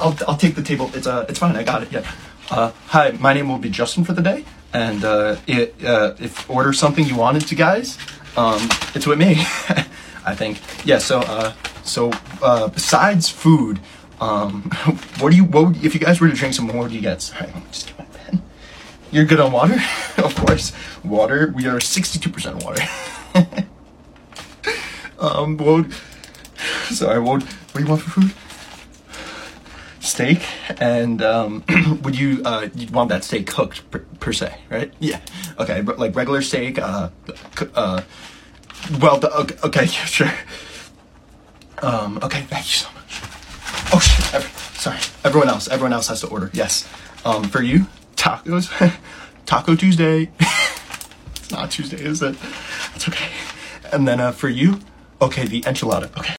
I'll take the table. It's fine. I got it. Yeah. Hi, my name will be Justin for the day, and if order something you wanted to, guys, it's with me. I think. Yeah. So besides food, if you guys were to drink some more, what do you get? Sorry, let me just get my pen. You're good on water, of course. Water. We are 62% water. What do you want for food? Steak, and would you want that steak cooked per se, right? Yeah. Okay, but like regular steak. Okay, yeah, sure. Okay, thank you so much. Oh shit! Sorry. Everyone else has to order. Yes. For you, tacos. Taco Tuesday. It's not Tuesday, is it? It's okay. And then for you, okay, the enchilada. Okay.